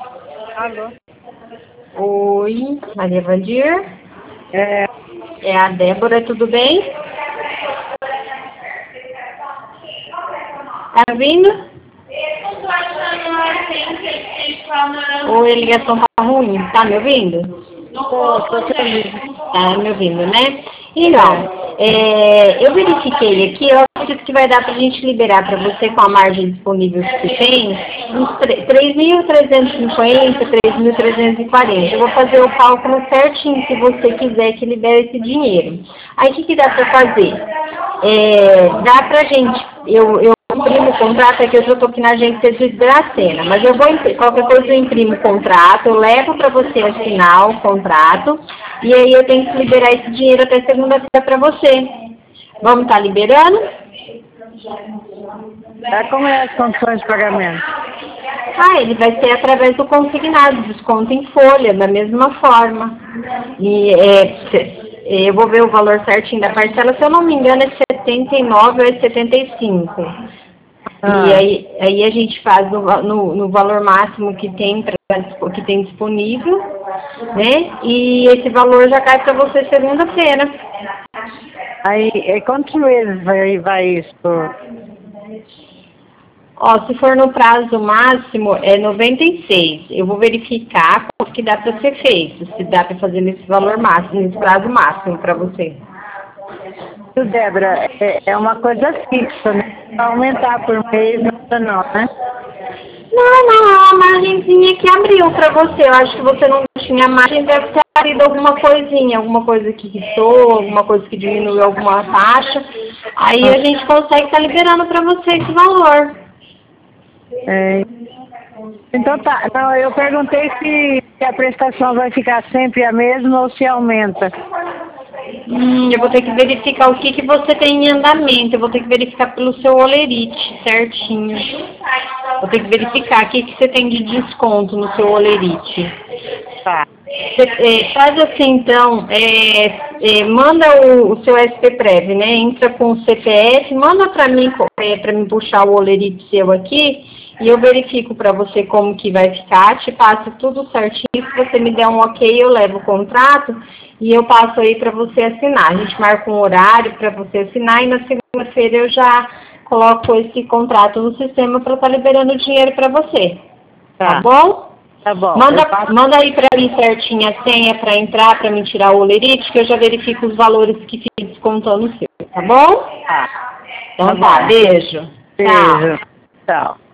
Alô? Oi, Maria Vandir? É, É a Débora, tudo bem? Tá vindo? Oi, a ligação tá ruim, tá me ouvindo? tô te ouvindo. Tá me ouvindo, né? Então, eu verifiquei aqui, eu acredito que vai dar pra gente liberar para você com a margem disponível que tem, uns 3.350, 3.340. Eu vou fazer o cálculo certinho se você quiser que libere esse dinheiro. Aí o que dá para fazer? Dá pra gente, eu imprimo o contrato, é que eu já estou aqui na agência de Dracena, mas eu vou, qualquer coisa eu imprimo o contrato, eu levo para você assinar o contrato, e aí eu tenho que liberar esse dinheiro até segunda-feira para você. Vamos estar liberando? Como é as condições de pagamento? Ele vai ser através do consignado, desconto em folha, da mesma forma. E eu vou ver o valor certinho da parcela, se eu não me engano é 79 ou é 75. E aí a gente faz no valor máximo que tem disponível, né? E esse valor já cai para você segunda-feira. Aí, quantos meses vai isso? Se for no prazo máximo, é 96. Eu vou verificar quanto que dá para ser feito, se dá para fazer nesse valor máximo, nesse prazo máximo para você. Débora, é uma coisa fixa, né? Aumentar por mês, não, né? Não, é uma margenzinha que abriu para você. Eu acho que você não tinha margem, deve ter abrido alguma coisinha, alguma coisa que quitou, alguma coisa que diminuiu alguma taxa. Aí a gente consegue estar liberando para você esse valor. Então tá, não, eu perguntei se a prestação vai ficar sempre a mesma ou se aumenta. Eu vou ter que verificar o que você tem em andamento. Eu vou ter que verificar pelo seu olerite certinho. Vou ter que verificar o que você tem de desconto no seu olerite. Tá. Faz assim, então, manda o seu SP-Prev, né? Entra com o CPF, manda para mim puxar o olerite seu aqui e eu verifico para você como que vai ficar, te passo tudo certinho, se você me der um ok, eu levo o contrato e eu passo aí para você assinar. A gente marca um horário para você assinar e na segunda-feira eu já coloco esse contrato no sistema para estar liberando o dinheiro para você. Tá bom? Tá bom. Manda aí pra mim certinho a senha para entrar, para me tirar o olerite, que eu já verifico os valores que fica descontando o seu, tá bom? Tá. Então tá, beijo. Beijo. Tchau.